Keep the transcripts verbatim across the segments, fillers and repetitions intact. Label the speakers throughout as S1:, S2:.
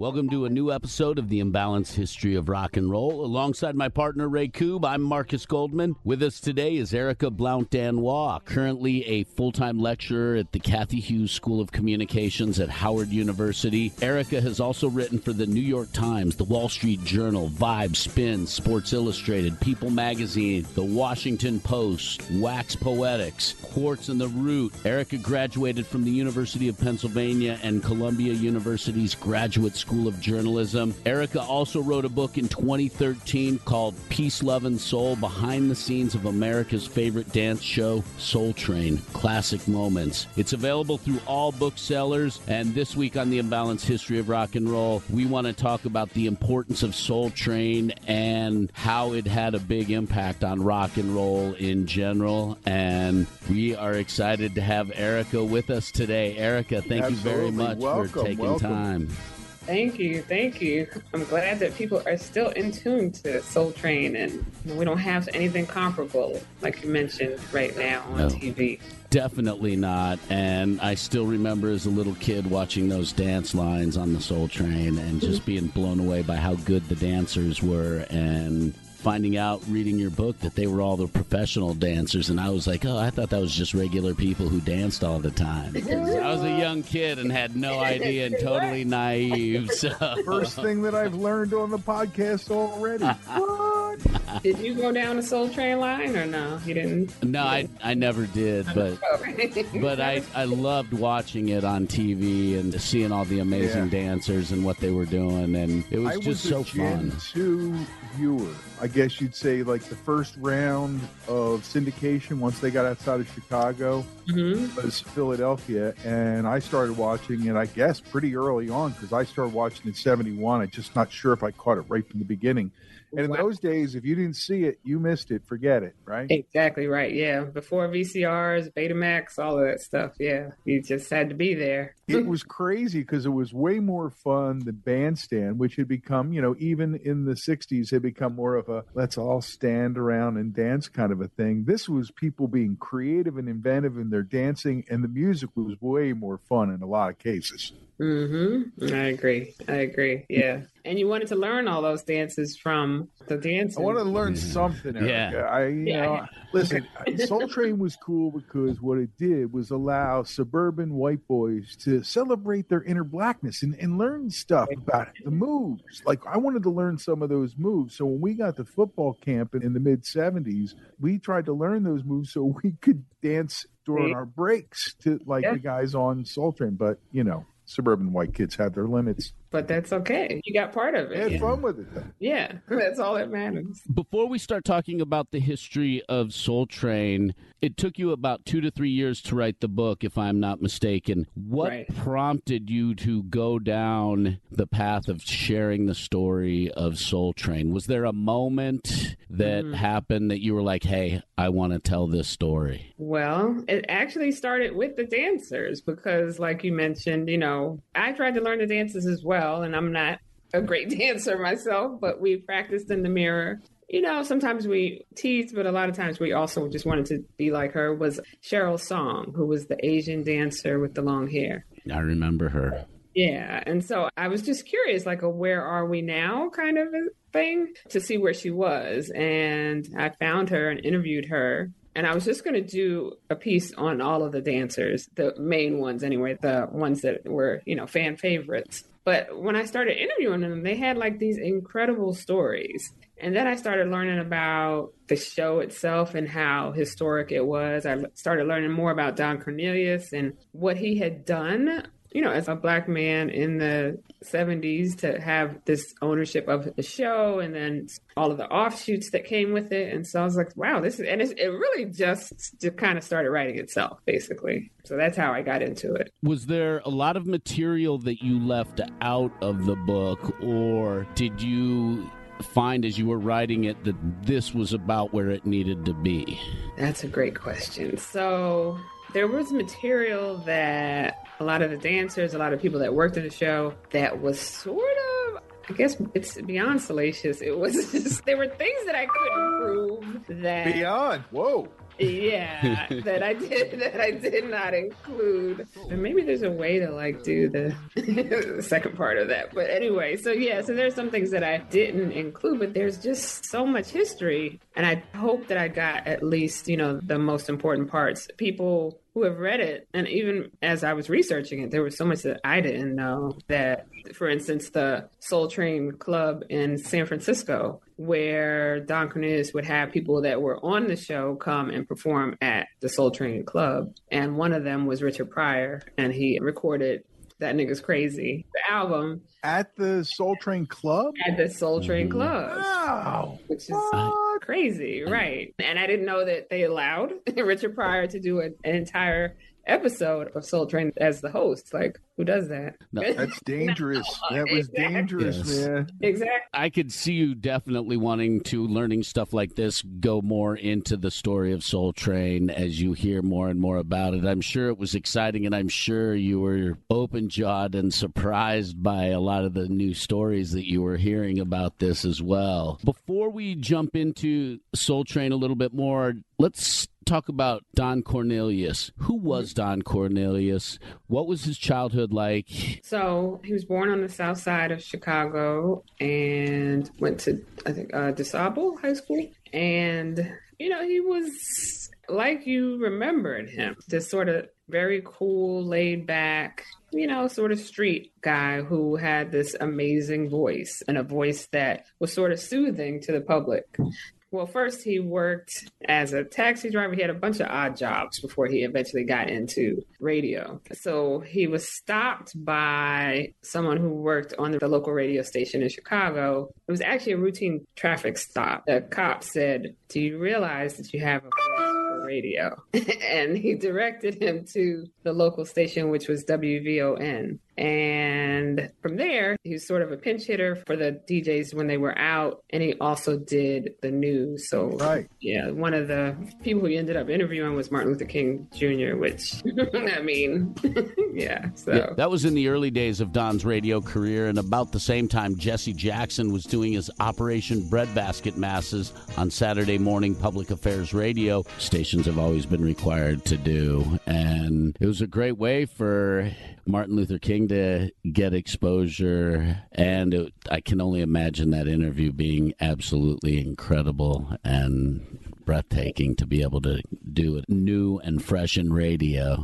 S1: Welcome to a new episode of the Imbalanced History of Rock and Roll. Alongside my partner, Ray Koob, I'm Marcus Goldman. With us today is Erica Blount-Danois, currently a full-time lecturer at the Cathy Hughes School of Communications at Howard University. Erica has also written for the New York Times, the Wall Street Journal, Vibe, Spin, Sports Illustrated, People Magazine, the Washington Post, Wax Poetics, Quartz and the Root. Erica graduated from the University of Pennsylvania and Columbia University's Graduate School of Journalism. Erica also wrote a book in twenty thirteen called Peace, Love, and Soul, Behind the Scenes of America's Favorite Dance Show, Soul Train, Classic Moments. It's available through all booksellers, and this week on the Imbalanced History of Rock and Roll, we want to talk about the importance of Soul Train and how it had a big impact on rock and roll in general, and we are excited to have Erica with us today. Erica, thank
S2: Absolutely.
S1: you very much
S2: welcome,
S1: for taking
S2: welcome.
S1: time.
S3: Thank you, thank you. I'm glad that people are still in tune to Soul Train, and you know, we don't have anything comparable, like you mentioned, right now on
S1: No.
S3: T V.
S1: Definitely not. And I still remember as a little kid watching those dance lines on the Soul Train and just being blown away by how good the dancers were, and finding out, reading your book, that they were all the professional dancers. And I was like, oh, I thought that was just regular people who danced all the time. I was a young kid and had no idea and totally naive. So.
S2: First thing that I've learned on the podcast already. What?
S3: Did you go down the Soul Train line or no? You didn't?
S1: No, I, I never did, but but I, I loved watching it on T V and seeing all the amazing
S2: Yeah.
S1: dancers and what they were doing, and it was
S2: I
S1: just
S2: was
S1: so
S2: a Gen
S1: fun.
S2: two viewer. I guess you'd say like the first round of syndication once they got outside of Chicago
S3: Mhm.
S2: was Philadelphia, and I started watching it, I guess, pretty early on because I started watching in seventy-one. I'm just not sure if I caught it right from the beginning. And in
S3: Wow.
S2: those days, if you didn't see it, you missed it. Forget it, right?
S3: Exactly right, yeah. Before V C Rs, Betamax, all of that stuff, yeah. You just had to be there.
S2: It was crazy because it was way more fun than Bandstand, which had become, you know, even in the sixties, had become more of a let's all stand around and dance kind of a thing. This was people being creative and inventive in their dancing, and the music was way more fun in a lot of cases.
S3: Mm-hmm. I agree. I agree. Yeah. And you wanted to learn all those dances from the dancers.
S2: I want to learn something, Erica.
S1: Yeah.
S2: I, you
S3: Yeah.
S2: know, listen, Soul Train was cool because what it did was allow suburban white boys to celebrate their inner blackness and, and learn stuff about the moves. Like, I wanted to learn some of those moves. So when we got to football camp in, in the mid seventies, we tried to learn those moves so we could dance during
S3: See?
S2: our breaks to like
S3: Yeah.
S2: the guys on Soul Train. But, you know, suburban white kids have their limits.
S3: But that's okay. You got part of
S2: I had
S3: it.
S2: fun with it, though.
S3: Yeah. That's all that matters.
S1: Before we start talking about the history of Soul Train, it took you about two to three years to write the book, if I'm not mistaken. What
S3: Right.
S1: prompted you to go down the path of sharing the story of Soul Train? Was there a moment that
S3: Mhm.
S1: happened that you were like, hey, I want to tell this story?
S3: Well, it actually started with the dancers because, like you mentioned, you know, I tried to learn the dances as well, and I'm not a great dancer myself, but we practiced in the mirror. You know, sometimes we teased, but a lot of times we also just wanted to be like her, was Cheryl Song, who was the Asian dancer with the long hair.
S1: I remember her.
S3: Yeah. And so I was just curious, like a where are we now kind of a thing to see where she was. And I found her and interviewed her. And I was just going to do a piece on all of the dancers, the main ones anyway, the ones that were, you know, fan favorites. But when I started interviewing them, they had like these incredible stories. And then I started learning about the show itself and how historic it was. I started learning more about Don Cornelius and what he had done, you know, as a Black man in the seventies to have this ownership of the show and then all of the offshoots that came with it. And so I was like, wow, this is, and it's, it really just, just kind of started writing itself, basically. So that's how I got into it.
S1: Was there a lot of material that you left out of the book, or did you find as you were writing it that this was about where it needed to be?
S3: That's a great question. So there was material that a lot of the dancers, a lot of people that worked in the show, that was sort of, I guess it's beyond salacious. It was just, there were things that I couldn't prove that.
S2: Beyond. Whoa.
S3: Yeah, that I did that I did not include. And maybe there's a way to like do the, the second part of that. But anyway, so yeah, so there's some things that I didn't include, but there's just so much history. And I hope that I got at least, you know, the most important parts. People who have read it, and even as I was researching it, there was so much that I didn't know. That, for instance, the Soul Train Club in San Francisco, where Don Cornelius would have people that were on the show come and perform at the Soul Train Club. And one of them was Richard Pryor, and he recorded That Nigga's Crazy, the album.
S2: At the Soul Train Club?
S3: At the Soul Train Club.
S2: Wow.
S3: Which is
S2: What?
S3: crazy, right? And I didn't know that they allowed Richard Pryor to do an, an entire episode of Soul Train as the host. Like, who does that?
S1: No.
S2: That's dangerous. That was
S3: Exactly.
S2: dangerous,
S1: Yes.
S2: man.
S3: Exactly.
S1: I could see you definitely wanting to, learning stuff like this, go more into the story of Soul Train as you hear more and more about it. I'm sure it was exciting, and I'm sure you were open-jawed and surprised by a lot of the new stories that you were hearing about this as well. Before we jump into Soul Train a little bit more, let's talk about Don Cornelius. Who was Don Cornelius? What was his childhood like?
S3: So he was born on the south side of Chicago and went to, I think, uh, DeSable High School. And, you know, he was like you remembered him, this sort of very cool, laid back, you know, sort of street guy who had this amazing voice, and a voice that was sort of soothing to the public. Well, first he worked as a taxi driver. He had a bunch of odd jobs before he eventually got into radio. So he was stopped by someone who worked on the local radio station in Chicago. It was actually a routine traffic stop. The cop said, "Do you realize that you have a voice for radio?" And he directed him to the local station, which was W V O N. And from there, he was sort of a pinch hitter for the D Js when they were out. And he also did the news. So,
S2: Right.
S3: yeah, one of the people he ended up interviewing was Martin Luther King Junior, which, I mean, yeah. So
S1: Yeah, that was in the early days of Don's radio career, and about the same time Jesse Jackson was doing his Operation Breadbasket Masses on Saturday morning public affairs radio. Stations have always been required to do, and it was a great way for Martin Luther King to get exposure, and it, I can only imagine that interview being absolutely incredible and breathtaking to be able to do it new and fresh in radio.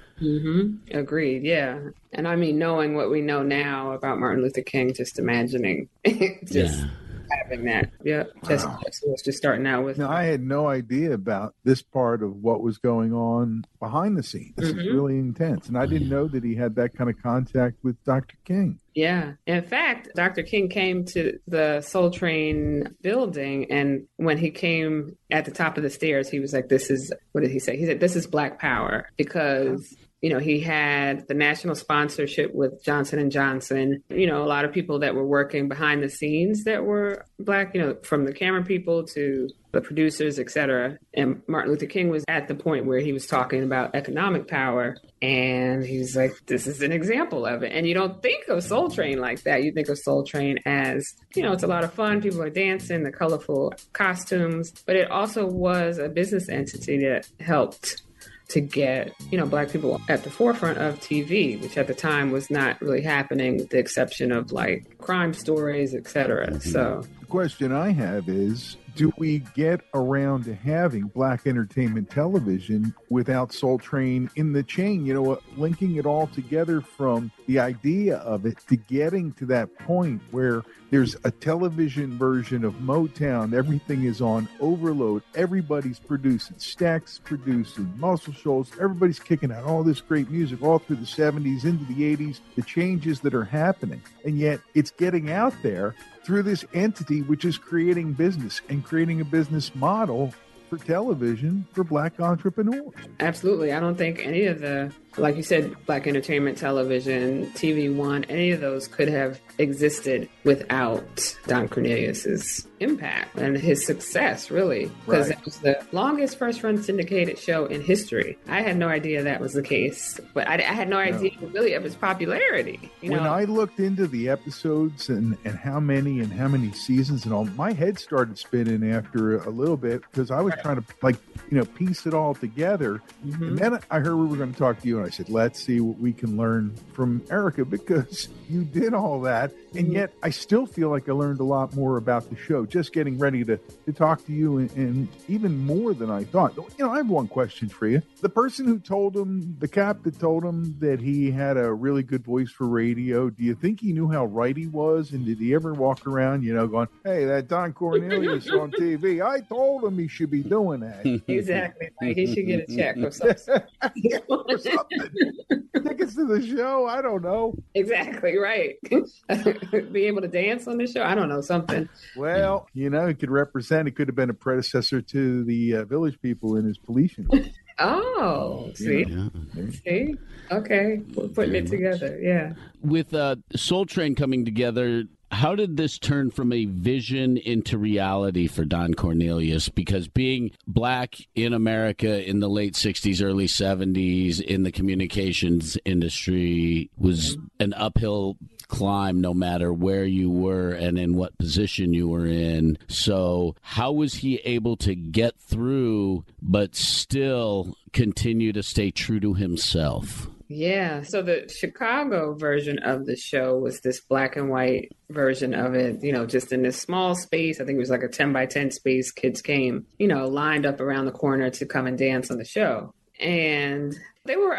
S3: Mm-hmm. Agreed. Yeah. And I mean, knowing what we know now about Martin Luther King, just imagining just
S1: Yeah.
S3: having that. Yeah. Just,
S2: Wow.
S3: just was just starting out with.
S2: Now, I had no idea about this part of what was going on behind the scenes. This is
S3: Mhm.
S2: really intense. And I didn't know that he had that kind of contact with Doctor King.
S3: Yeah. In fact, Doctor King came to the Soul Train building, and when he came at the top of the stairs, he was like, "This is," what did he say? He said, "This is Black Power," because, you know, he had the national sponsorship with Johnson and Johnson, you know, a lot of people that were working behind the scenes that were Black, you know, from the camera people to the producers, et cetera. And Martin Luther King was at the point where he was talking about economic power. And he's like, this is an example of it. And you don't think of Soul Train like that. You think of Soul Train as, you know, it's a lot of fun. People are dancing, the colorful costumes. But it also was a business entity that helped to get, you know, Black people at the forefront of T V, which at the time was not really happening, with the exception of like crime stories, et cetera. Mm-hmm. So
S2: The question I have is, do we get around to having Black entertainment television without Soul Train in the chain? You know what? Linking it all together from the idea of it to getting to that point where there's a television version of Motown. Everything is on overload. Everybody's producing. Stax producing. Muscle Shoals. Everybody's kicking out all this great music all through the seventies into the eighties. The changes that are happening. And yet it's getting out there through this entity which is creating business and creating a business model for television for Black entrepreneurs.
S3: Absolutely. I don't think any of the, like you said, Black entertainment television, T V One, any of those could have existed without Don Cornelius's impact and his success, really. Because
S2: Right.
S3: it was the longest first-run syndicated show in history. I had no idea that was the case, but I, I had no idea really of its popularity. You
S2: When
S3: know?
S2: I looked into the episodes and, and how many and how many seasons and all, my head started spinning after a little bit because I was right. trying to like, you know, piece it all together. Mm-hmm. And then I heard we were going to talk to you, and I said, let's see what we can learn from Erica, because you did all that. And yet I still feel like I learned a lot more about the show, just getting ready to, to talk to you, and, and even more than I thought. You know, I have one question for you. The person who told him, the cop that told him that he had a really good voice for radio, do you think he knew how right he was? And did he ever walk around, you know, going, hey, that Don Cornelius on T V, I told him he should be doing that.
S3: Exactly. Like he should get a check or something.
S2: or something. Tickets to the show? I don't know.
S3: Exactly, right. Be able to dance on the show? I don't know, something.
S2: Well, you know, it could represent, it could have been a predecessor to the uh, Village People in his police uniform.
S3: Oh, see?
S1: Yeah.
S3: See? Okay. We're putting Very it together. Much. Yeah.
S1: With uh, Soul Train coming together, how did this turn from a vision into reality for Don Cornelius? Because being black in America in the late sixties, early seventies, in the communications industry was an uphill climb no matter where you were and in what position you were in. So how was he able to get through but still continue to stay true to himself?
S3: Yeah. So the Chicago version of the show was this black and white version of it, you know, just in this small space. I think it was like a ten by ten space. Kids came, you know, lined up around the corner to come and dance on the show. And they were,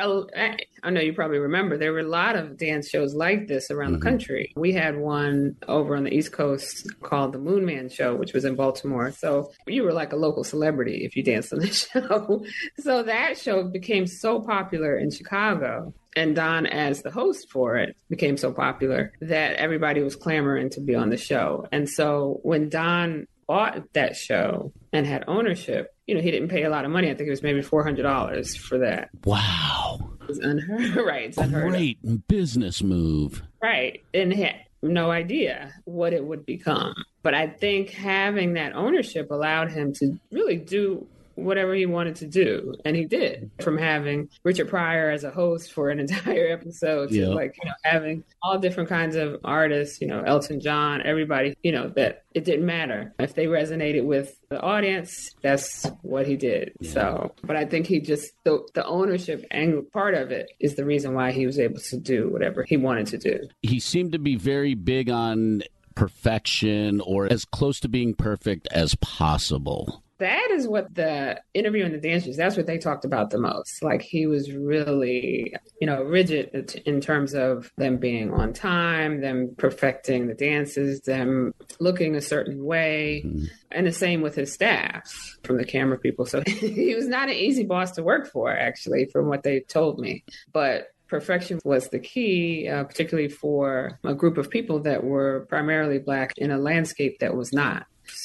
S3: I know you probably remember, there were a lot of dance shows like this around mm-hmm. the country. We had one over on the East Coast called the Moon Man Show, which was in Baltimore. So you were like a local celebrity if you danced on the show. So that show became so popular in Chicago, and Don, as the host for it, became so popular that everybody was clamoring to be on the show. And so when Don bought that show and had ownership, you know, he didn't pay a lot of money. I think it was maybe four hundred dollars for that.
S1: Wow.
S3: It's unheard, right. It's unheard
S1: Great
S3: of.
S1: Business move.
S3: Right. And he had no idea what it would become. But I think having that ownership allowed him to really do whatever he wanted to do. And he did, from having Richard Pryor as a host for an entire episode to yep. like, you know, having all different kinds of artists, you know, Elton John, everybody, you know, that it didn't matter. If they resonated with the audience, that's what he did. Yeah. So, but I think he just, the, the ownership angle part of it is the reason why he was able to do whatever he wanted to do.
S1: He seemed to be very big on perfection, or as close to being perfect as possible.
S3: That is what the interview and the dancers, that's what they talked about the most. Like he was really, you know, rigid in terms of them being on time, them perfecting the dances, them looking a certain way. Mm-hmm. And the same with his staff, from the camera people. So he was not an easy boss to work for, actually, from what they told me. But perfection was the key, uh, particularly for a group of people that were primarily Black in a landscape that was not.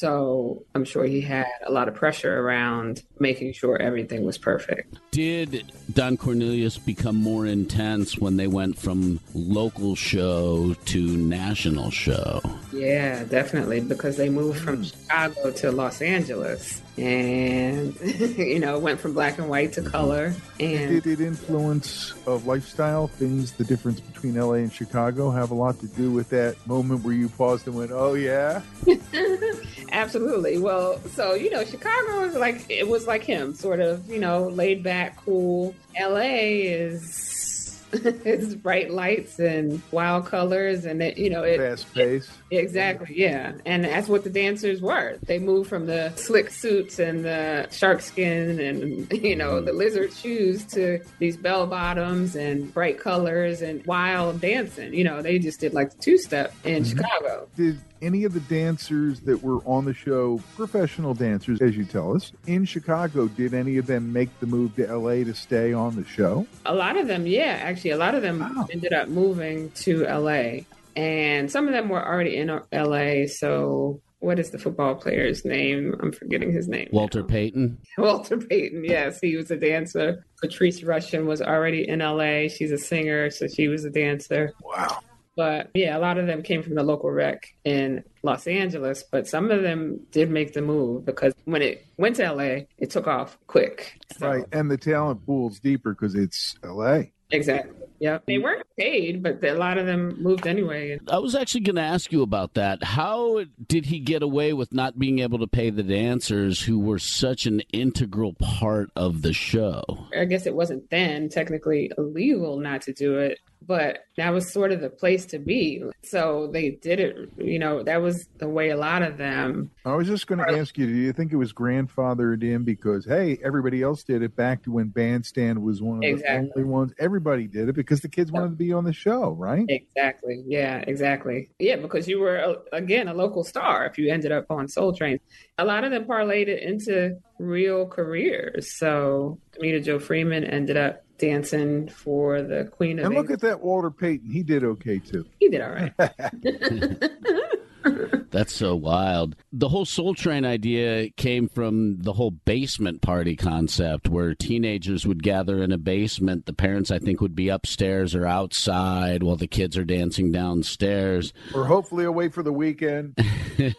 S3: So I'm sure he had a lot of pressure around making sure everything was perfect.
S1: Did Don Cornelius become more intense when they went from local show to national show?
S3: Yeah, definitely, because they moved from Chicago to Los Angeles. And, you know, went from black and white to color. And
S2: did it influence of lifestyle, things, the difference between L A and Chicago have a lot to do with that moment where you paused and went, oh, yeah?
S3: Absolutely. Well, so, you know, Chicago was like, it was like him, sort of, you know, laid back, cool. L A is... it's bright lights and wild colors, and it, you know, it
S2: fast pace.
S3: Exactly, yeah, and that's what the dancers were. They moved from the slick suits and the shark skin and, you know, the lizard shoes to these bell bottoms and bright colors and wild dancing. You know, they just did like the two step in mm-hmm. Chicago.
S2: Did any of the dancers that were on the show, professional dancers, as you tell us, in Chicago, did any of them make the move to L A to stay on the show?
S3: A lot of them, yeah. Actually, a lot of them wow. ended up moving to L A. And some of them were already in L A. So what is the football player's name? I'm forgetting his name.
S1: Walter
S3: now.
S1: Payton?
S3: Walter Payton, yes. He was a dancer. Patrice Rushen was already in L A. She's a singer, so she was a dancer.
S2: Wow.
S3: But yeah, a lot of them came from the local rec in Los Angeles, but some of them did make the move because when it went to L A, it took off quick. So.
S2: Right, and the talent pool's deeper because it's L A.
S3: Exactly. Yeah, they weren't paid, but a lot of them moved anyway.
S1: I was actually going to ask you about that. How did he get away with not being able to pay the dancers who were such an integral part of the show?
S3: I guess it wasn't then technically illegal not to do it, but that was sort of the place to be. So they did it, you know, that was the way a lot of them.
S2: I was just going to ask you, do you think it was grandfathered in because, hey, everybody else did it back to when Bandstand was one of
S3: Exactly.
S2: the only ones? Everybody did it because the kids wanted to be on the show, right?
S3: Exactly. Yeah, exactly. Yeah, because you were, again, a local star if you ended up on Soul Train. A lot of them parlayed it into real careers. So Tamita Joe Freeman ended up dancing for the Queen of
S2: And look
S3: England.
S2: at that Walter Payton. He did okay, too.
S3: He did all right.
S1: That's so wild. The whole Soul Train idea came from the whole basement party concept where teenagers would gather in a basement. The parents, I think, would be upstairs or outside while the kids are dancing downstairs.
S2: Or hopefully away for the weekend.
S3: And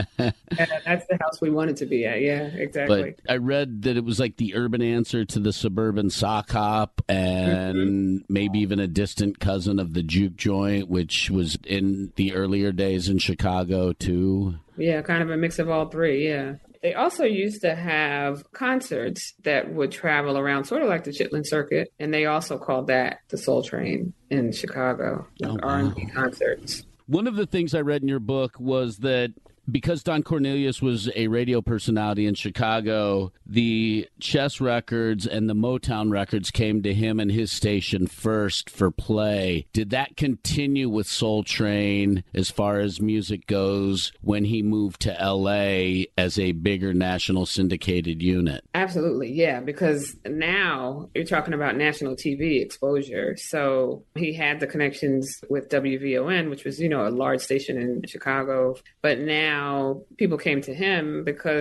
S3: that's the house we wanted to be at. Yeah, exactly.
S1: But I read that it was like the urban answer to the suburban sock hop and mm-hmm. maybe even a distant cousin of the juke joint, which was in the earlier days in Chicago, too.
S3: Yeah, kind of a mix of all three, yeah. They also used to have concerts that would travel around, sort of like the Chitlin Circuit, and they also called that the Soul Train in Chicago, like oh, wow. R and B concerts.
S1: One of the things I read in your book was that because Don Cornelius was a radio personality in Chicago, the Chess records and the Motown records came to him and his station first for play. Did that continue with Soul Train as far as music goes when he moved to L A as a bigger national syndicated unit?
S3: Absolutely, yeah, because now you're talking about national T V exposure. So he had the connections with W V O N, which was, you know, a large station in Chicago. But now Now, people came to him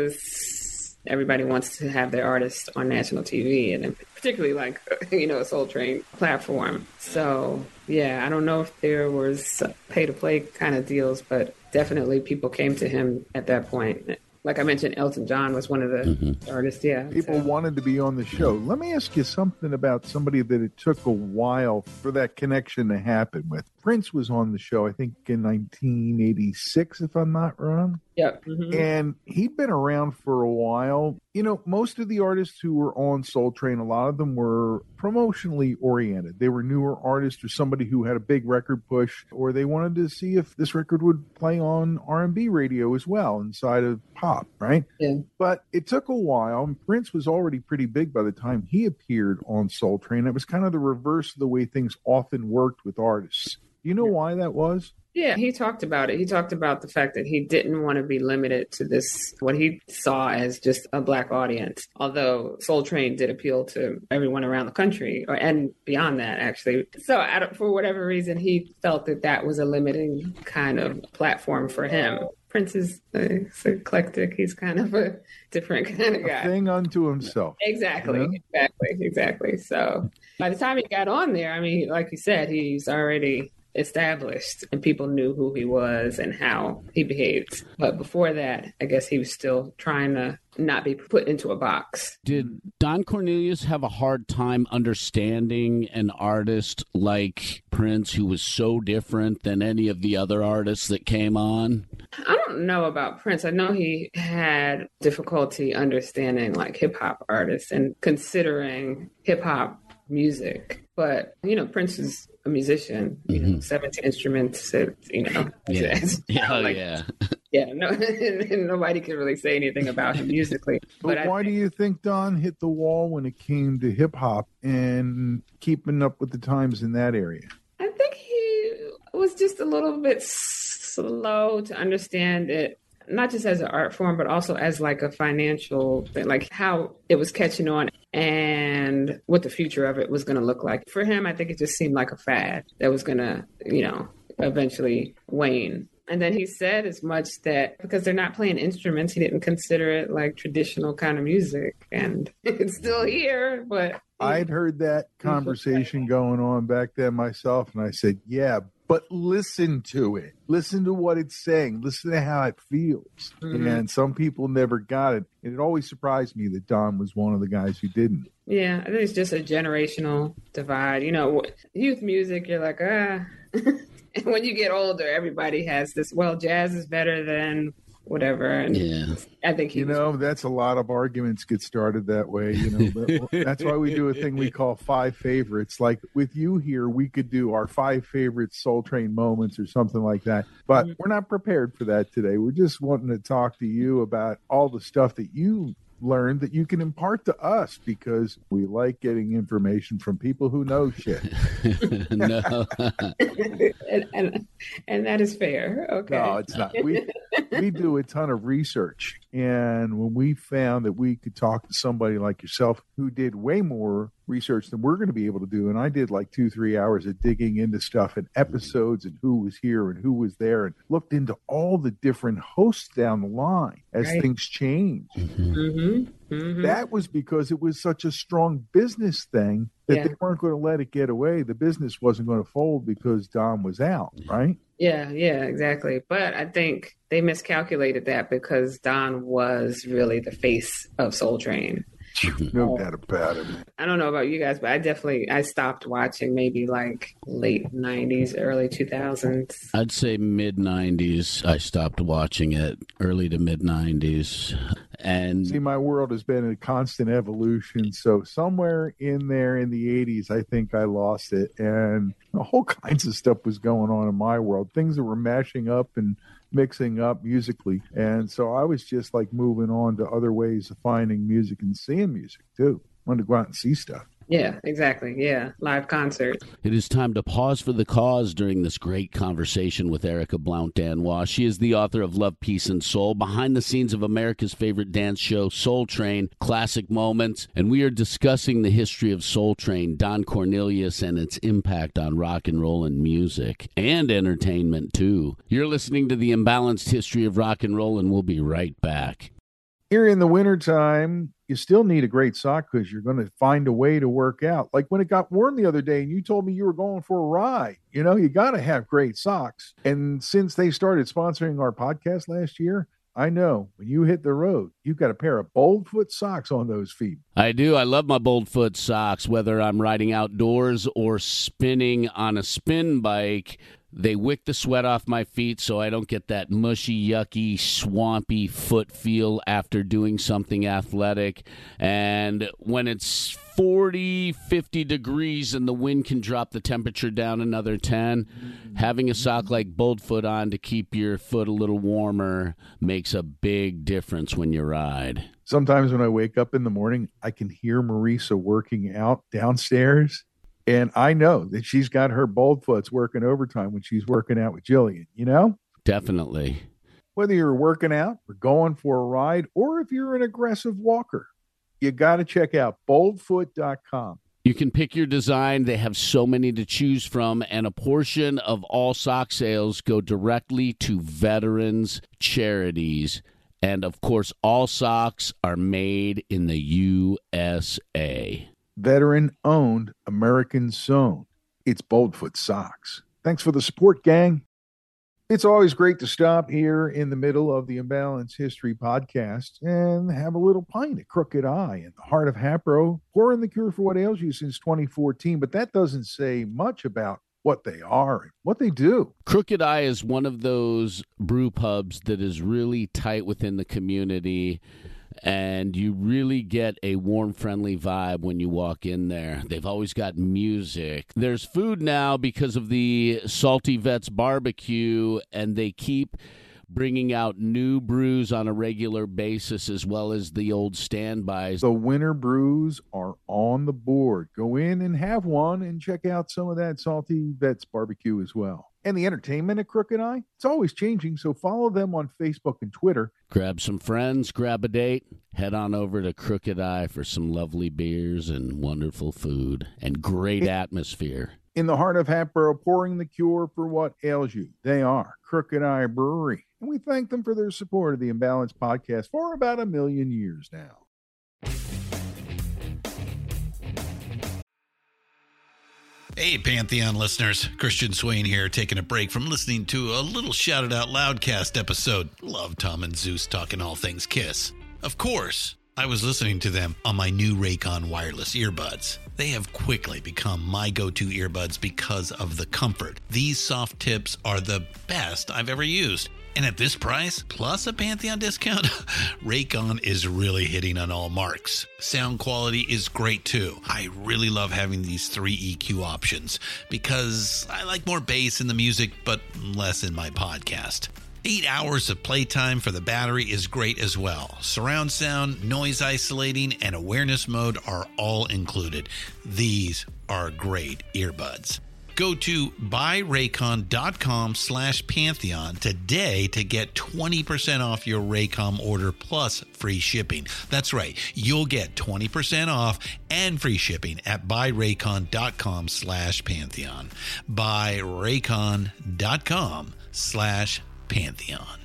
S3: because everybody wants to have their artists on national T V, and particularly like, you know, a Soul Train platform. So, yeah, I don't know if there was pay-to-play kind of deals, but definitely people came to him at that point. Like I mentioned, Elton John was one of the mm-hmm. artists, yeah.
S2: People so. wanted to be on the show. Let me ask you something about somebody that it took a while for that connection to happen with. Prince was on the show, I think, in nineteen eighty-six, if I'm not wrong.
S3: Yep. Mm-hmm.
S2: And he'd been around for a while. You know, most of the artists who were on Soul Train, a lot of them were promotionally oriented. They were newer artists or somebody who had a big record push, or they wanted to see if this record would play on R and B radio as well inside of pop, right?
S3: Yeah.
S2: But it took a while. Prince was already pretty big by the time he appeared on Soul Train. It was kind of the reverse of the way things often worked with artists. Do you know why that was?
S3: Yeah, he talked about it. He talked about the fact that he didn't want to be limited to this, what he saw as just a Black audience. Although Soul Train did appeal to everyone around the country, or and beyond that, actually. So I don't, for whatever reason, he felt that that was a limiting kind of platform for him. Prince is uh, eclectic. He's kind of a different kind of guy.
S2: A thing unto himself.
S3: Exactly,
S2: Yeah.
S3: exactly, exactly. So by the time he got on there, I mean, like you said, he's already established and people knew who he was and how he behaved. But before that, I guess he was still trying to not be put into a box.
S1: Did Don Cornelius have a hard time understanding an artist like Prince, who was so different than any of the other artists that came on?
S3: I don't know about Prince. I know he had difficulty understanding like hip hop artists and considering hip hop music. But, you know, Prince is a musician, you know, mm-hmm. seventeen instruments, you know.
S1: Yeah.
S3: yeah
S1: oh,
S3: like,
S1: yeah.
S3: yeah, no, nobody can really say anything about him musically.
S2: But,
S3: but
S2: why
S3: think,
S2: do you think Don hit the wall when it came to hip hop and keeping up with the times in that area?
S3: I think he was just a little bit slow to understand it, not just as an art form, but also as like a financial thing, like how it was catching on and what the future of it was going to look like. For him, I think it just seemed like a fad that was going to, you know, eventually wane. And then he said as much that because they're not playing instruments, he didn't consider it like traditional kind of music. And it's still here, but...
S2: I'd heard that conversation going on back then myself, and I said, yeah, but listen to it. Listen to what it's saying. Listen to how it feels. Mm-hmm. And some people never got it. And it always surprised me that Don was one of the guys who didn't.
S3: Yeah, I think it's just a generational divide. You know, youth music, you're like, ah. And when you get older, everybody has this, well, jazz is better than whatever. And
S1: yeah.
S3: I think he
S2: You
S3: was-
S2: know, that's a lot of arguments get started that way, you know. But that's why we do a thing we call five favorites. Like with you here, we could do our five favorite Soul Train moments or something like that. But mm-hmm. we're not prepared for that today. We're just wanting to talk to you about all the stuff that you learned that you can impart to us, because we like getting information from people who know shit.
S1: No.
S3: and, and and that is fair. Okay.
S2: No, it's not. We we do a ton of research, and when we found that we could talk to somebody like yourself who did way more research than we're going to be able to do, and I did like two, three hours of digging into stuff and episodes and who was here and who was there, and looked into all the different hosts down the line as right. things changed.
S3: Mm-hmm. Mm-hmm. Mm-hmm.
S2: That was because it was such a strong business thing that yeah. they weren't going to let it get away. The business wasn't going to fold because Don was out, right?
S3: Yeah, yeah, exactly. But I think they miscalculated that because Don was really the face of Soul Train.
S2: No doubt about it.
S3: I don't know about you guys, but I definitely, I stopped watching maybe like late nineties, early two thousands.
S1: I'd say mid nineties. I stopped watching it, early to mid nineties. And
S2: see, my world has been a constant evolution. So somewhere in there in the eighties, I think I lost it. And a whole kinds of stuff was going on in my world. Things that were mashing up and mixing up musically. And so I was just like moving on to other ways of finding music and seeing music too. Wanted to go out and see stuff.
S3: Yeah, exactly. Yeah. Live concert.
S1: It is time to pause for the cause during this great conversation with Erica Blount-Danois. She is the author of Love, Peace, and Soul, behind the scenes of America's favorite dance show, Soul Train, Classic Moments. And we are discussing the history of Soul Train, Don Cornelius, and its impact on rock and roll and music and entertainment, too. You're listening to The Imbalanced History of Rock and Roll, and we'll be right back.
S2: Here in the wintertime, you still need a great sock because you're going to find a way to work out. Like when it got warm the other day and you told me you were going for a ride, you know, you got to have great socks. And since they started sponsoring our podcast last year, I know when you hit the road, you've got a pair of Boldfoot socks on those feet.
S1: I do. I love my Boldfoot socks, whether I'm riding outdoors or spinning on a spin bike. They wick the sweat off my feet so I don't get that mushy, yucky, swampy foot feel after doing something athletic. And when it's forty, fifty degrees and the wind can drop the temperature down another ten, having a sock like Boldfoot on to keep your foot a little warmer makes a big difference when you ride.
S2: Sometimes when I wake up in the morning, I can hear Marisa working out downstairs. And I know that she's got her Boldfoots working overtime when she's working out with Jillian, you know?
S1: Definitely.
S2: Whether you're working out or going for a ride, or if you're an aggressive walker, you got to check out boldfoot dot com.
S1: You can pick your design. They have so many to choose from, and a portion of all sock sales go directly to veterans charities. And, of course, all socks are made in the U S A.
S2: Veteran-owned, American-sewn. It's Boldfoot Socks. Thanks for the support, gang. It's always great to stop here in the middle of the Imbalanced History podcast and have a little pint of Crooked Eye in the heart of Hapro, pouring the cure for what ails you since twenty fourteen. But that doesn't say much about what they are and what they do.
S1: Crooked Eye is one of those brew pubs that is really tight within the community, and you really get a warm, friendly vibe when you walk in there. They've always got music. There's food now because of the Salty Vets barbecue, and they keep bringing out new brews on a regular basis as well as the old standbys.
S2: The winter brews are on the board. Go in and have one and check out some of that Salty Vets barbecue as well. And the entertainment at Crooked Eye, it's always changing, so follow them on Facebook and Twitter.
S1: Grab some friends, grab a date, head on over to Crooked Eye for some lovely beers and wonderful food and great it, atmosphere.
S2: In the heart of Hatboro, pouring the cure for what ails you. They are Crooked Eye Brewery, and we thank them for their support of the Imbalanced podcast for about a million years now.
S4: Hey, Pantheon listeners. Christian Swain here, taking a break from listening to a little Shout It Out Loudcast episode. Love Tom and Zeus talking all things Kiss. Of course, I was listening to them on my new Raycon wireless earbuds. They have quickly become my go-to earbuds because of the comfort. These soft tips are the best I've ever used. And at this price, plus a Pantheon discount, Raycon is really hitting on all marks. Sound quality is great too. I really love having these three E Q options because I like more bass in the music, but less in my podcast. Eight hours of playtime for the battery is great as well. Surround sound, noise isolating, and awareness mode are all included. These are great earbuds. Go to buyraycon.com slash Pantheon today to get twenty percent off your Raycom order plus free shipping. That's right. You'll get twenty percent off and free shipping at buyraycon.com slash Pantheon. Buyraycon.com slash Pantheon.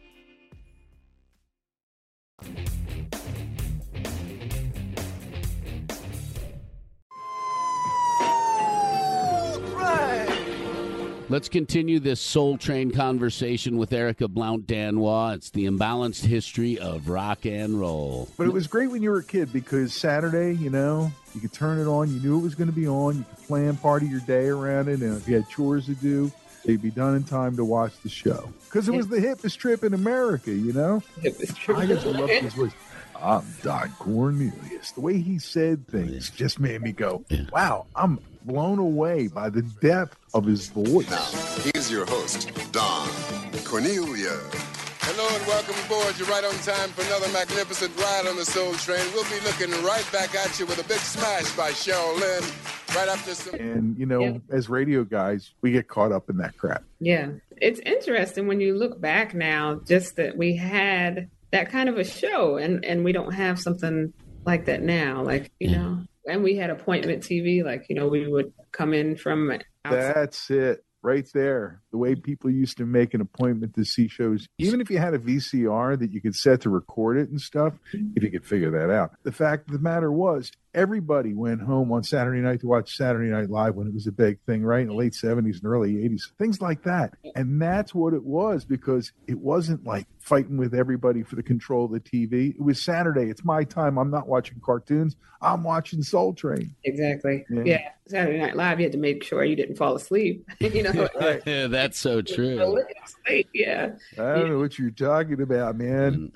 S1: Let's continue this Soul Train conversation with Erica Blount-Danois. It's the imbalanced history of rock and roll.
S2: But it was great when you were a kid because Saturday, you know, you could turn it on. You knew it was going to be on. You could plan part of your day around it. And if you had chores to do, they'd be done in time to watch the show. Because it was the hippest trip in America, you know?
S3: Hippest trip.
S2: I just loved his voice. I'm Don Cornelius. The way he said things just made me go, wow, I'm blown away by the depth of his voice.
S5: Now, here's your host, Don Cornelius.
S6: Hello and welcome aboard. You're right on time for another magnificent ride on the Soul Train. We'll be looking right back at you with a big smash by Cheryl Lynn right after some...
S2: And, you know, yeah. as radio guys, we get caught up in that crap.
S3: Yeah. It's interesting when you look back now, just that we had that kind of a show and, and we don't have something like that now. Like, you know, and we had appointment T V, like, you know, we would come in from outside.
S2: That's it. Right there. The way people used to make an appointment to see shows, even if you had a V C R that you could set to record it and stuff, if you could figure that out. The fact of the matter was, everybody went home on Saturday night to watch Saturday Night Live when it was a big thing, right? In the late seventies and early eighties, things like that. And that's what it was, because it wasn't like fighting with everybody for the control of the T V. It was Saturday. It's my time. I'm not watching cartoons. I'm watching Soul Train.
S3: Exactly. Yeah. yeah. Saturday Night Live, you had to make sure you didn't fall asleep. You know,
S1: right. Yeah, that's so true.
S3: Yeah.
S2: I don't yeah. know what you're talking about, man.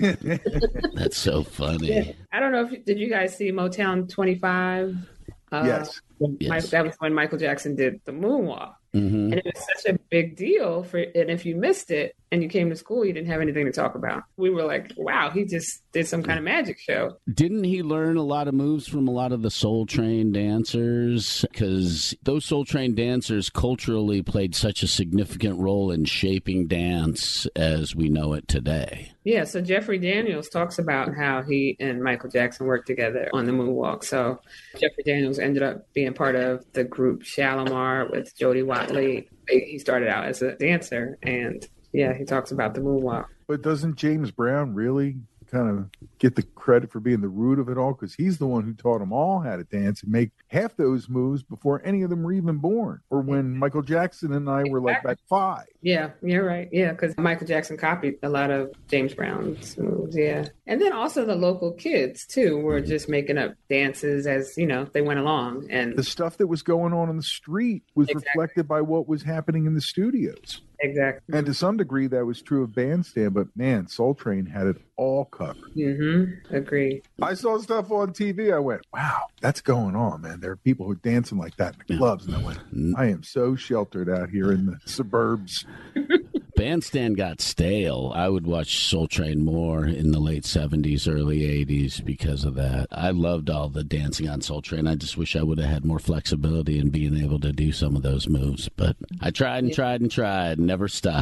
S1: That's so funny.
S3: Yeah. I don't know if did you guys see Motown twenty-five? Uh,
S2: yes.
S1: yes.
S3: My, that was when Michael Jackson did the moonwalk.
S1: Mm-hmm.
S3: And it was such a big deal for, and if you missed it and you came to school, you didn't have anything to talk about. We were like, wow, he just did some kind of magic show.
S1: Didn't he learn a lot of moves from a lot of the Soul Train dancers? Because those Soul Train dancers culturally played such a significant role in shaping dance as we know it today.
S3: Yeah, so Jeffrey Daniels talks about how he and Michael Jackson worked together on the moonwalk. So Jeffrey Daniels ended up being part of the group Shalimar with Jody Watley. He started out as a dancer, and yeah, he talks about the moonwalk.
S2: But doesn't James Brown really kind of get the credit for being the root of it all? Because he's the one who taught them all how to dance and make half those moves before any of them were even born, or when Michael Jackson and I were like back five.
S3: Yeah, you're right. Yeah, because Michael Jackson copied a lot of James Brown's moves. Yeah. And then also the local kids, too, were just making up dances as, you know, they went along. And
S2: the stuff that was going on in the street was exactly. reflected by what was happening in the studios.
S3: Exactly.
S2: And to some degree, that was true of Bandstand, but man, Soul Train had it all covered.
S3: Mm-hmm. Agree.
S2: I saw stuff on T V. I went, wow, that's going on, man. There are people who are dancing like that in the clubs. And I went, I am so sheltered out here in the suburbs.
S1: Bandstand got stale. I would watch Soul Train more in the late seventies, early eighties because of that. I loved all the dancing on Soul Train. I just wish I would have had more flexibility in being able to do some of those moves. But I tried and tried and tried, never stuck.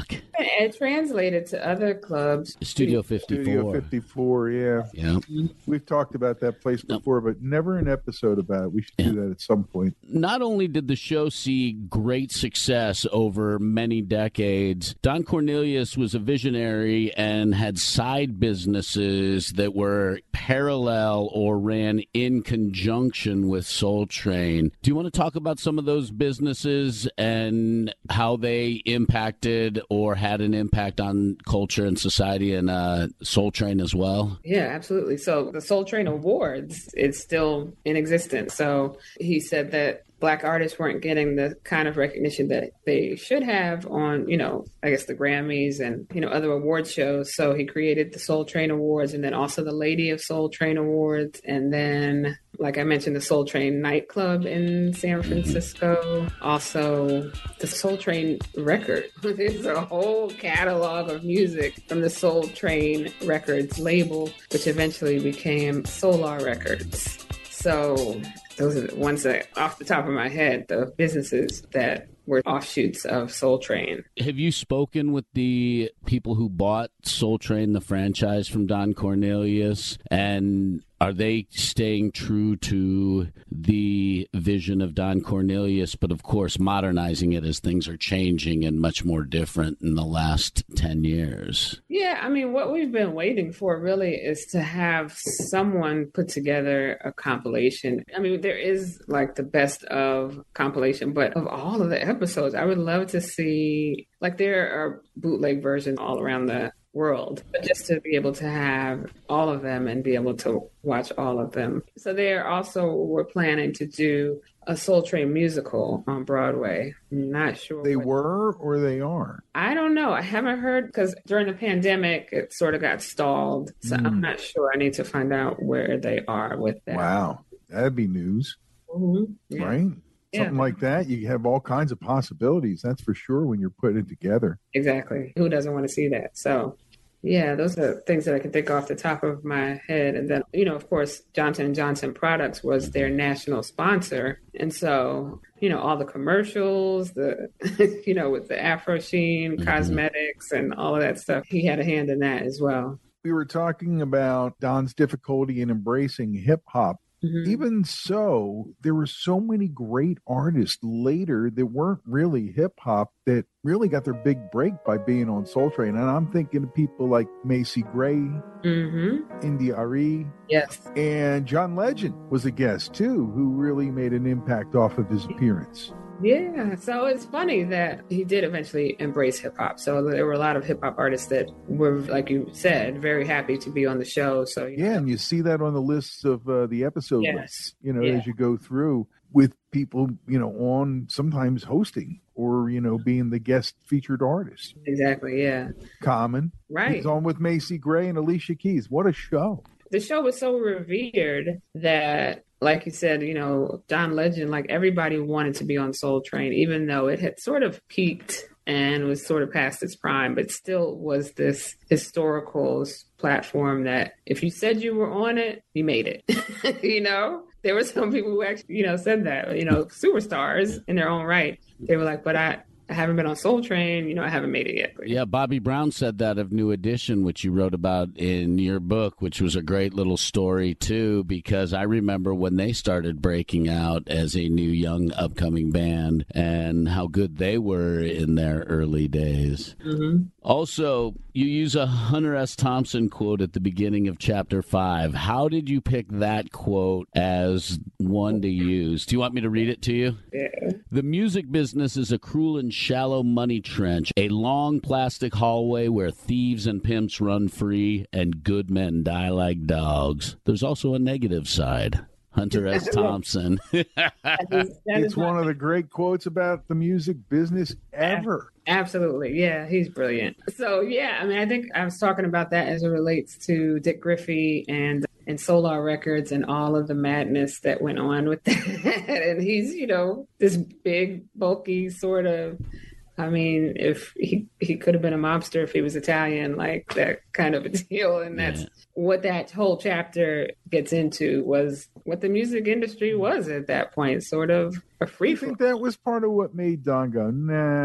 S3: it translated to other clubs.
S1: Studio fifty-four.
S2: Studio fifty-four, yeah.
S1: Yeah.
S2: We've talked about that place before, but never an episode about it. We should
S1: Yeah.
S2: do that at some point.
S1: Not only did the show see great success over many decades, Don Cornelius was a visionary and had side businesses that were parallel or ran in conjunction with Soul Train. Do you want to talk about some of those businesses and how they impacted or had an impact on culture and society and uh, Soul Train as well?
S3: Yeah, absolutely. So the Soul Train Awards, it's still in existence. So he said that Black artists weren't getting the kind of recognition that they should have on, you know, I guess the Grammys and, you know, other award shows. So he created the Soul Train Awards and then also the Lady of Soul Train Awards. And then, like I mentioned, the Soul Train nightclub in San Francisco. Also, the Soul Train record. There's a whole catalog of music from the Soul Train Records label, which eventually became Solar Records. So those are the ones that, off the top of my head, the businesses that were offshoots of Soul Train.
S1: Have you spoken with the people who bought Soul Train, the franchise from Don Cornelius, and are they staying true to the vision of Don Cornelius, but of course modernizing it as things are changing and much more different in the last ten years?
S3: Yeah, I mean, what we've been waiting for really is to have someone put together a compilation. I mean, there is like the best of compilation, but of all of the episodes, I would love to see, like there are bootleg versions all around the world, but just to be able to have all of them and be able to watch all of them. So they are also, we're planning to do a Soul Train musical on Broadway. I'm not sure.
S2: They
S3: what-
S2: were or they are?
S3: I don't know. I haven't heard because during the pandemic, it sort of got stalled. So
S2: Mm.
S3: I'm not sure. I need to find out where they are with that.
S2: Wow. That'd be news,
S3: Mhm. Yeah.
S2: right?
S3: Yeah.
S2: Something like that. You have all kinds of possibilities. That's for sure when you're putting it together.
S3: Exactly. Who doesn't want to see that? So, yeah, those are things that I can think off the top of my head. And then, you know, of course, Johnson and Johnson Products was their national sponsor. And so, you know, all the commercials, the, you know, with the Afro Sheen,
S1: Mm-hmm.
S3: cosmetics and all of that stuff, he had a hand in that as well.
S2: We were talking about Don's difficulty in embracing hip hop.
S3: Mhm.
S2: Even so, there were so many great artists later that weren't really hip hop that really got their big break by being on Soul Train. And I'm thinking of people like Macy Gray,
S3: Mm-hmm.
S2: Indy Ari,
S3: Yes.
S2: and John Legend was a guest too, who really made an impact off of his appearance.
S3: Yeah, so it's funny that he did eventually embrace hip hop. So there were a lot of hip hop artists that were, like you said, very happy to be on the show. So you
S2: Yeah,
S3: know,
S2: and you see that on the lists of uh, the episode
S3: Yes.
S2: lists, you know,
S3: Yeah.
S2: as you go through with people, you know, on sometimes hosting or, you know, being the guest featured artist.
S3: exactly, yeah,
S2: Common.
S3: right.
S2: He's on with Macy Gray and Alicia Keys. What a show.
S3: The show was so revered that, like you said, you know, John Legend, like everybody wanted to be on Soul Train, even though it had sort of peaked and was sort of past its prime, but still was this historical platform that if you said you were on it, you made it. You know, there were some people who actually, you know, said that, you know, superstars in their own right. They were like, but I, I haven't been on Soul Train, you know, I haven't made it yet.
S1: Yeah, Bobby Brown said that of New Edition, which you wrote about in your book, which was a great little story, too, because I remember when they started breaking out as a new, young, upcoming band and how good they were in their early days.
S3: Mm-hmm.
S1: Also, you use a Hunter S. Thompson quote at the beginning of chapter five. How did you pick that quote as one to use? Do you want me to read it to you?
S3: Yeah.
S1: The music business is a cruel and shallow money trench, a long plastic hallway where thieves and pimps run free and good men die like dogs. There's also a negative side. Hunter S. Thompson.
S3: That is- that
S2: It's
S3: is
S2: one
S3: not-
S2: of the great quotes about the music business ever.
S3: Absolutely. Yeah, he's brilliant. So, yeah, I mean, I think I was talking about that as it relates to Dick Griffey and and Solar Records and all of the madness that went on with that. And he's, you know, this big, bulky sort of, I mean, if he, he could have been a mobster if he was Italian, like that kind of a deal. And that's
S1: Yeah.
S3: what that whole chapter gets into, was what the music industry was at that point, sort of a free
S2: I
S3: for
S2: think that was part of what made Don go, nah.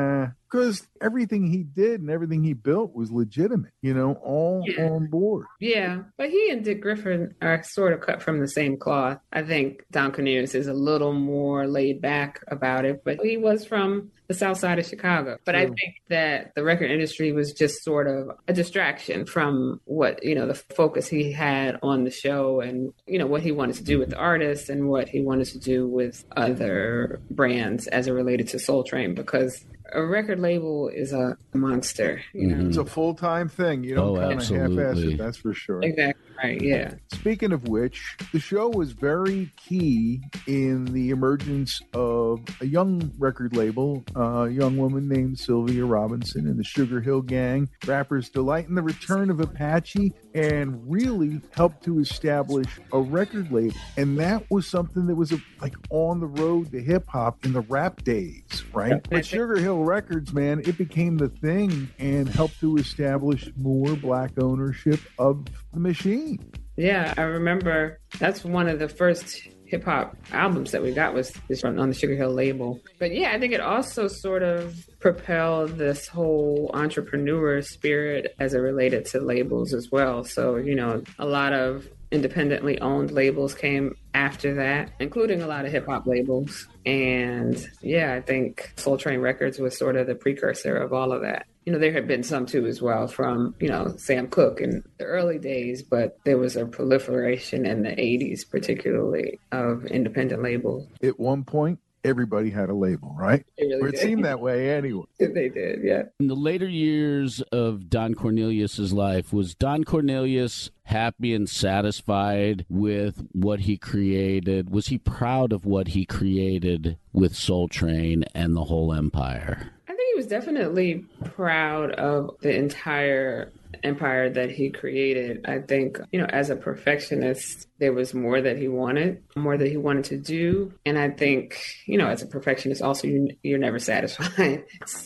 S2: because everything he did and everything he built was legitimate, you know, all
S3: Yeah.
S2: on board.
S3: Yeah, but he and Dick Griffin are sort of cut from the same cloth. I think Don Cornelius is a little more laid back about it, but he was from the south side of Chicago. But I
S2: True.
S3: think that the record industry was just sort of a distraction from what, you know, the focus he had on the show and, you know, what he wanted to do with the artists and what he wanted to do with other brands as it related to Soul Train, because a record label is a monster, you know.
S2: It's a full-time thing. You don't
S1: Oh,
S2: kind of half-ass
S1: absolutely.
S2: it, that's for sure.
S3: Exactly right, yeah.
S2: Speaking of which, the show was very key in the emergence of a young record label, a young woman named Sylvia Robinson and the Sugar Hill Gang, Rapper's Delight, and the return of Apache, and really helped to establish a record label. And that was something that was a, like on the road to hip-hop in the rap days, right? But Sugar Hill Records, man, it became the thing and helped to establish more black ownership of the machine.
S3: Yeah, I remember that's one of the first hip hop albums that we got was is from, on the Sugar Hill label. But yeah, I think it also sort of propelled this whole entrepreneur spirit as it related to labels as well. So, you know, a lot of independently owned labels came after that, including a lot of hip hop labels. And yeah, I think Soul Train Records was sort of the precursor of all of that. You know, there had been some too as well from, you know, Sam Cooke in the early days, but there was a proliferation in the eighties, particularly of independent labels.
S2: At one point, everybody had a label, right?
S3: They really
S2: Or it
S3: did.
S2: seemed that way anyway.
S3: They did, yeah.
S1: In the later years of Don Cornelius's life, was Don Cornelius happy and satisfied with what he created? Was he proud of what he created with Soul Train and the whole empire?
S3: I think he was definitely proud of the entire empire that he created. I think, you know, as a perfectionist, there was more that he wanted, more that he wanted to do. And I think, you know, as a perfectionist, also, you, you're never satisfied.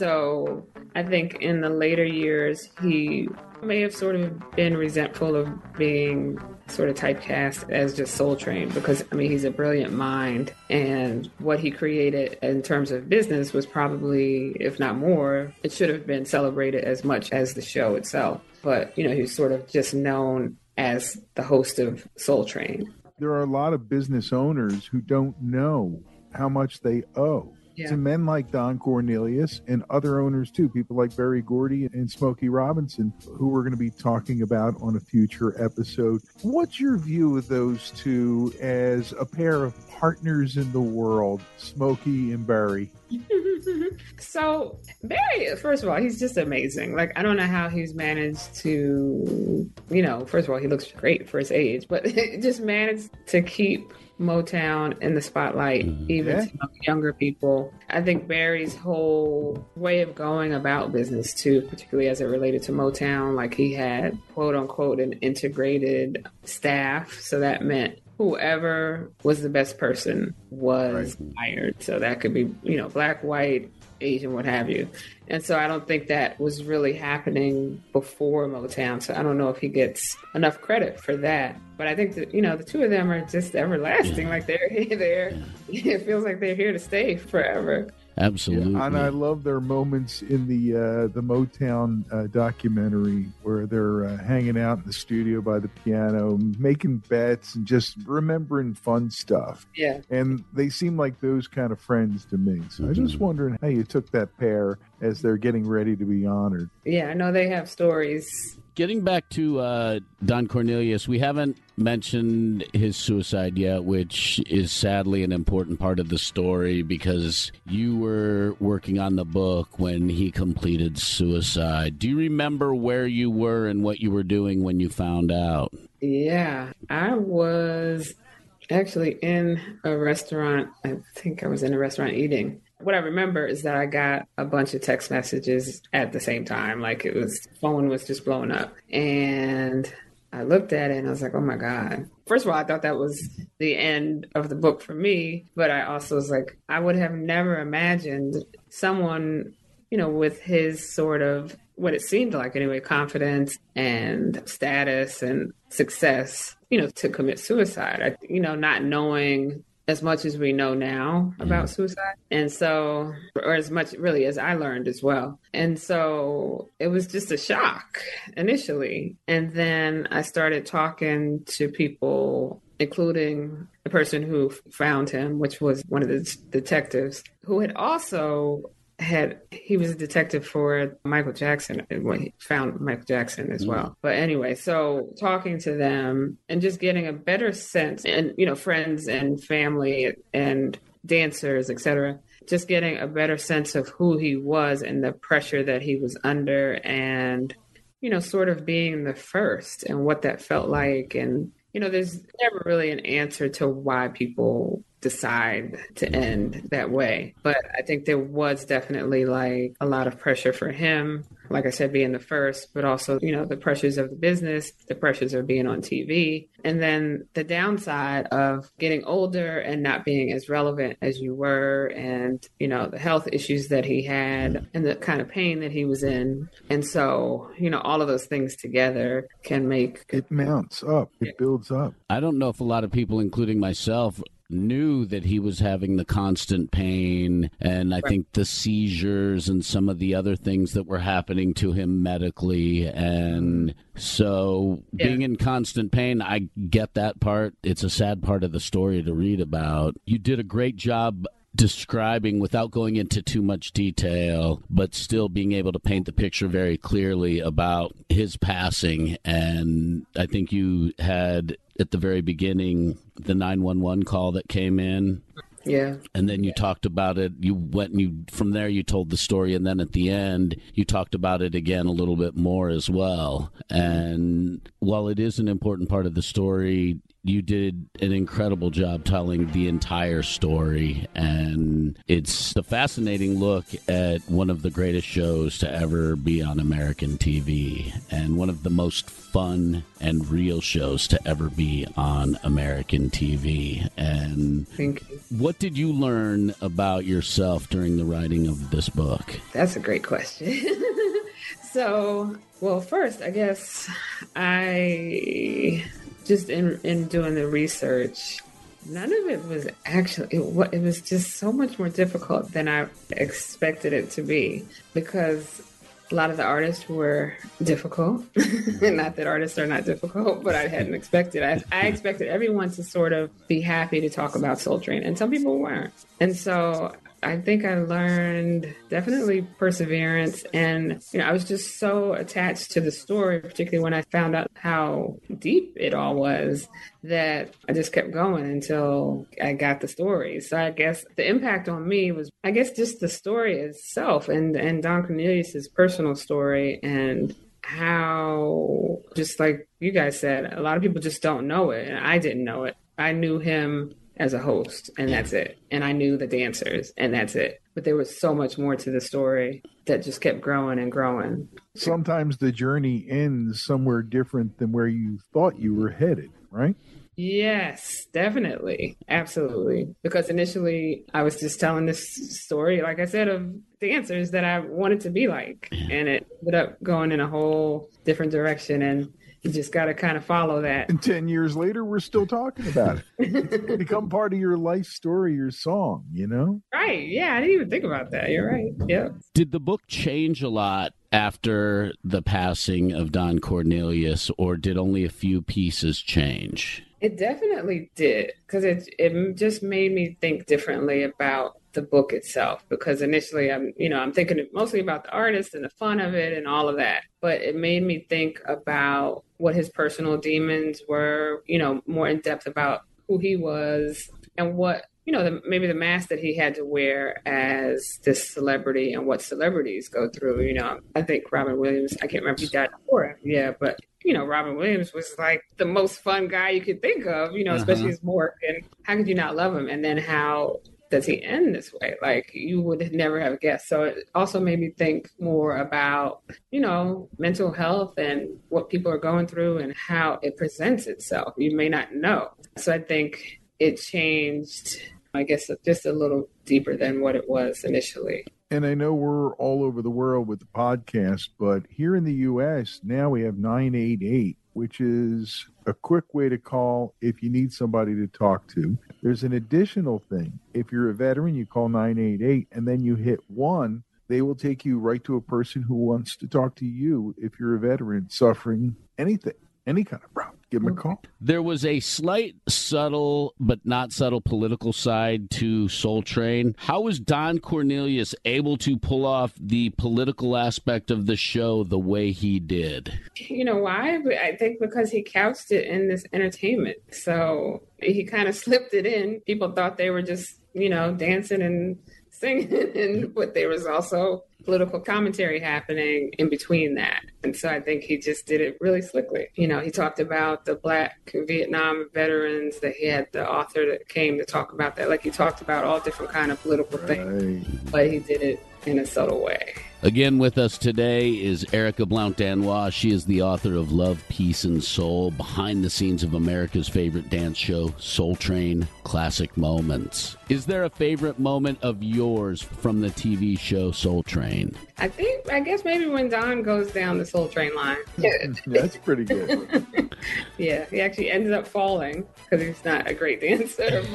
S3: So I think in the later years, he may have sort of been resentful of being sort of typecast as just Soul Train, because, I mean, he's a brilliant mind. And what he created in terms of business was probably, if not more, it should have been celebrated as much as the show itself. But, you know, he's sort of just known as the host of Soul Train.
S2: There are a lot of business owners who don't know how much they owe.
S3: Yeah.
S2: To men like Don Cornelius and other owners too, people like Berry Gordy and Smokey Robinson, who we're going to be talking about on a future episode. What's your view of those two as a pair of partners in the world, Smokey and Berry?
S3: So Barry, first of all, he's just amazing. Like, I don't know how he's managed to, you know, first of all, he looks great for his age, but just managed to keep Motown in the spotlight, even
S2: Yeah.
S3: to younger people. I think Barry's whole way of going about business too, particularly as it related to Motown, like he had quote unquote an integrated staff. So that meant whoever was the best person was hired. So that could be, you know, black, white, Asian, what have you. And so I don't think that was really happening before Motown. So I don't know if he gets enough credit for that. But I think that, you know, the two of them are just everlasting. Like they're there. It feels like they're here to stay forever.
S1: Absolutely.
S2: And I love their moments in the uh, the Motown uh, documentary where they're uh, hanging out in the studio by the piano, making bets and just remembering fun stuff.
S3: Yeah.
S2: And they seem like those kind of friends to me. So I was just wondering how you took that pair as they're getting ready to be honored.
S3: Yeah, I know they have stories.
S1: Getting back to uh, Don Cornelius, we haven't mentioned his suicide yet, which is sadly an important part of the story because you were working on the book when he completed suicide. Do you remember where you were and what you were doing when you found out?
S3: Yeah, I was actually in a restaurant. I think I was in a restaurant eating. What I remember is that I got a bunch of text messages at the same time. Like it was, phone was just blowing up. And I looked at it and I was like, oh my God. First of all, I thought that was the end of the book for me. But I also was like, I would have never imagined someone, you know, with his sort of, what it seemed like anyway, confidence and status and success, you know, to commit suicide. I, you know, not knowing as much as we know now about suicide. And so, or as much really as I learned as well. And so it was just a shock initially. And then I started talking to people, including the person who found him, which was one of the detectives, who had also had, he was a detective for Michael Jackson, and when he found Michael Jackson as well. Mm. But anyway, so talking to them and just getting a better sense, and, you know, friends and family and dancers, et cetera, just getting a better sense of who he was and the pressure that he was under, and, you know, sort of being the first and what that felt like. And, you know, there's never really an answer to why people decide to end that way. But I think there was definitely like a lot of pressure for him, like I said, being the first, but also, you know, the pressures of the business, the pressures of being on T V, and then the downside of getting older and not being as relevant as you were, and, you know, the health issues that he had and the kind of pain that he was in. And so, you know, all of those things together can make
S2: it mounts up, it builds up.
S1: I don't know if a lot of people, including myself, knew that he was having the constant pain and I right. think the seizures and some of the other things that were happening to him medically. And so yeah. being in constant pain, I get that part. It's a sad part of the story to read about. You did a great job describing, without going into too much detail, but still being able to paint the picture very clearly about his passing. And I think you had, at the very beginning, the nine one one call that came in.
S3: Yeah.
S1: And then you yeah. talked about it. You went and you, from there, you told the story. And then at the end, you talked about it again a little bit more as well. And while it is an important part of the story, you did an incredible job telling the entire story. And it's a fascinating look at one of the greatest shows to ever be on American T V, and one of the most fun and real shows to ever be on American T V. And
S3: thank you.
S1: What did you learn about yourself during the writing of this book?
S3: That's a great question. So, well, first, I guess I... just in, in doing the research, none of it was actually, it, it was just so much more difficult than I expected it to be, because a lot of the artists were difficult. Not that artists are not difficult, but I hadn't expected. I, I expected everyone to sort of be happy to talk about Soul Train, and some people weren't. And so I think I learned definitely perseverance, and, you know, I was just so attached to the story, particularly when I found out how deep it all was, that I just kept going until I got the story. So I guess the impact on me was, I guess, just the story itself, and, and Don Cornelius's personal story, and how, just like you guys said, a lot of people just don't know it, and I didn't know it. I knew him as a host, and that's it. And I knew the dancers, and that's it. But there was so much more to the story that just kept growing and growing.
S2: Sometimes the journey ends somewhere different than where you thought you were headed, right?
S3: Yes, definitely. Absolutely. Because initially I was just telling this story, like I said, of dancers that I wanted to be like. And it ended up going in a whole different direction. And you just got to kind of follow that.
S2: And ten years later, we're still talking about it. It's become part of your life story, your song, you know?
S3: Right. Yeah, I didn't even think about that. You're right. Yeah.
S1: Did the book change a lot after the passing of Don Cornelius, or did only a few pieces change?
S3: It definitely did, because it it just made me think differently about the book itself, because initially I'm, you know, I'm thinking mostly about the artist and the fun of it and all of that. But it made me think about what his personal demons were, you know, more in depth about who he was and what, you know, the, maybe the mask that he had to wear as this celebrity and what celebrities go through. You know, I think Robin Williams, I can't remember if he died before him. Yeah, but, you know, Robin Williams was like the most fun guy you could think of, you know, especially uh-huh. his work. And how could you not love him? And then how does he end this way? Like, you would never have guessed. So it also made me think more about, you know, mental health and what people are going through and how it presents itself. You may not know. So I think it changed, I guess, just a little deeper than what it was initially.
S2: And I know we're all over the world with the podcast, but here in the U S, now we have nine eight eight, which is a quick way to call if you need somebody to talk to. there's an additional thing. If you're a veteran, you call nine eight eight, and then you hit one. They will take you right to a person who wants to talk to you if you're a veteran suffering anything, any kind of problem. Give them a call.
S1: There was a slight, subtle, but not subtle political side to Soul Train. How was Don Cornelius able to pull off the political aspect of the show the way he did?
S3: You know why? I think because he couched it in this entertainment. So he kind of slipped it in. People thought they were just, you know, dancing and singing, and but there was also political commentary happening in between that. And so I think he just did it really slickly. You know, he talked about the Black Vietnam veterans, that he had the author that came to talk about that. Like, he talked about all different kind of political
S2: Right.
S3: things, but he did it in a subtle way.
S1: Again, with us today is Erica Blount-Danois. She is the author of Love, Peace, and Soul, behind the scenes of America's favorite dance show, Soul Train, Classic Moments. Is there a favorite moment of yours from the T V show Soul Train?
S3: I think, I guess maybe when Don goes down the Soul Train line.
S2: That's pretty good.
S3: Yeah, he actually ended up falling because he's not a great dancer,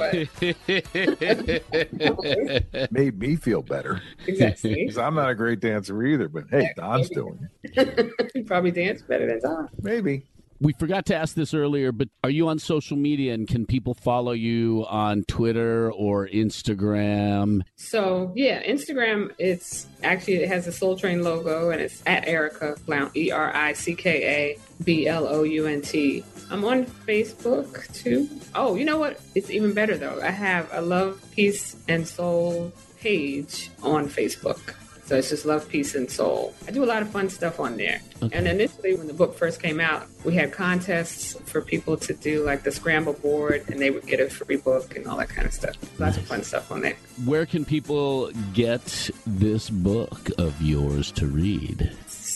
S3: but
S2: Made me feel better.
S3: exactly.
S2: Because I'm not a great dancer either, but hey, Don's doing it.
S3: He probably danced better than Don.
S2: Maybe.
S1: We forgot to ask this earlier, but are you on social media, and can people follow you on Twitter or Instagram?
S3: So yeah, Instagram, it's actually, it has a Soul Train logo, and it's at Erica Blount, E R I C K A B L O U N T. I'm on Facebook too. Oh, you know what? It's even better though. I have a Love, Peace, and Soul page on Facebook. So it's just Love, Peace, and Soul. I do a lot of fun stuff on there. Okay. And initially, when the book first came out, we had contests for people to do like the scramble board, and they would get a free book and all that kind of stuff. Lots of fun stuff on there.
S1: Where can people get this book of yours to read?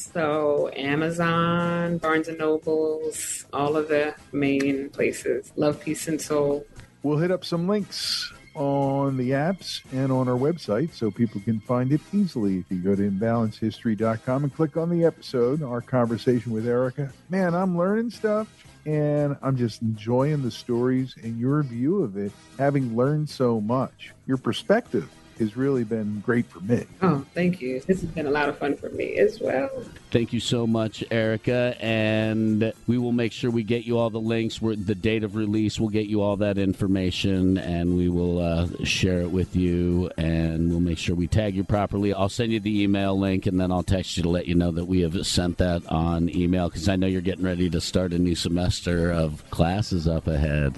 S3: So Amazon, Barnes and Nobles, all of the main places. Love, Peace, and Soul.
S2: We'll hit up some links on the apps and on our website so people can find it easily. If you go to imbalance history dot com and click on the episode, our conversation with Erica, man, I'm learning stuff, and I'm just enjoying the stories and your view of it, having learned so much. Your perspective has really been great for me.
S3: Oh, thank you. This has been a lot of fun for me as well.
S1: Thank you so much, Erica, and we will make sure we get you all the links. We're, the date of release, we'll get you all that information, and we will uh, share it with you, and we'll make sure we tag you properly. I'll send you the email link, and then I'll text you to let you know that we have sent that on email, because I know you're getting ready to start a new semester of classes up ahead.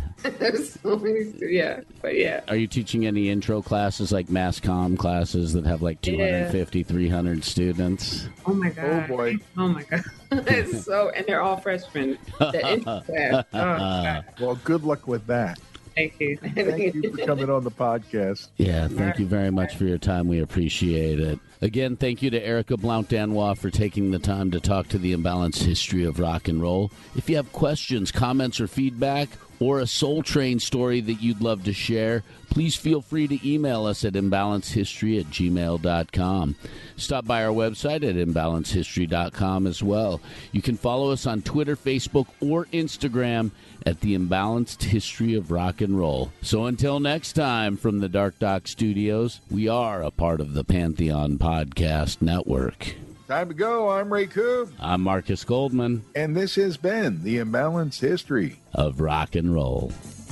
S3: So many, yeah, but yeah.
S1: Are you teaching any intro classes, like mass comm classes that have like two hundred fifty, yeah. three hundred students?
S3: Oh my God.
S2: Oh boy.
S3: Oh my God. It's so, and they're all freshmen. The intro class. Oh, God.
S2: Well, good luck with that.
S3: Thank you.
S2: Thank you for coming on the podcast.
S1: Yeah, thank you very much for your time. We appreciate it. Again, thank you to Erica Blount-Danois for taking the time to talk to the Imbalanced History of Rock and Roll. If you have questions, comments, or feedback, or a Soul Train story that you'd love to share, please feel free to email us at imbalancehistory at gmail dot com. Stop by our website at imbalance history dot com as well. You can follow us on Twitter, Facebook, or Instagram at the Imbalanced History of Rock and Roll. So until next time, from the Dark Doc Studios, we are a part of the Pantheon Podcast Network.
S2: Time to go. I'm Ray Koob.
S1: I'm Marcus Goldman.
S2: And this has been the Imbalanced History
S1: of Rock and Roll.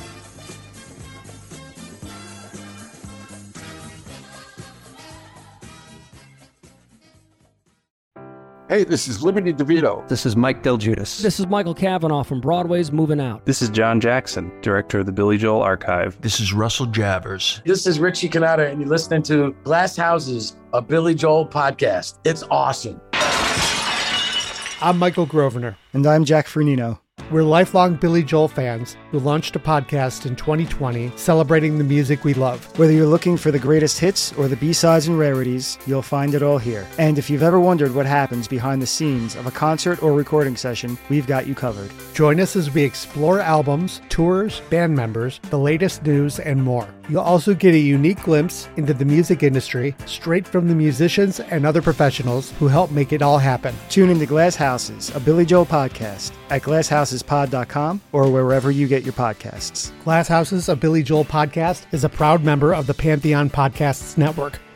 S7: Hey, this is Liberty DeVito.
S8: This is Mike Del Giudice.
S9: This is Michael Cavanaugh from Broadway's Moving Out.
S10: This is John Jackson, director of the Billy Joel Archive.
S11: This is Russell Javers.
S12: This is Richie Canada, and you're listening to Glass Houses, a Billy Joel podcast. It's awesome.
S13: I'm Michael Grosvenor.
S14: And I'm Jack Fernino.
S13: We're lifelong Billy Joel fans who launched a podcast in twenty twenty celebrating the music we love.
S14: Whether you're looking for the greatest hits or the B-sides and rarities, you'll find it all here. And if you've ever wondered what happens behind the scenes of a concert or recording session, we've got you covered.
S13: Join us as we explore albums, tours, band members, the latest news, and more. You'll also get a unique glimpse into the music industry straight from the musicians and other professionals who help make it all happen.
S14: Tune into Glass Houses, a Billy Joel podcast at glass houses pod dot com or wherever you get your podcasts.
S13: Glass Houses, a Billy Joel podcast is a proud member of the Pantheon Podcasts Network.